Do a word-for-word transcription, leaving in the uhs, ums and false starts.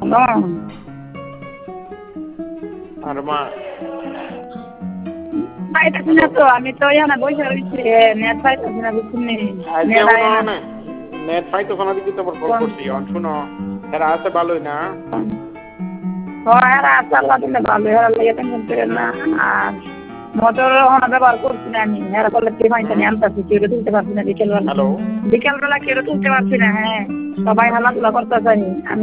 আর মা পাইতেছি না তো, আমি তো এখানে বসে রয়েছি, নেট পাইতেছি না, বুঝলি? নেট পাইতো না দিকে তোমার কল করছি। শুনো, এরা আছে ভালোই না? হ্যাঁ, এরা আছে, আল্লাহ দিলে ভালো, এরা লেগে টেনশন করেন না। আর মোটর ওখানে ব্যবহার করছি না আমি, এরা বলে কি পানি টানি আনতেছি, কেউ তুলতে পারছি না বিকেলবেলা। হ্যালো, বিকেলবেলা কেউ তুলতে পারছি না। হ্যাঁ, সবাই হালাধুলা করতেছে। আমি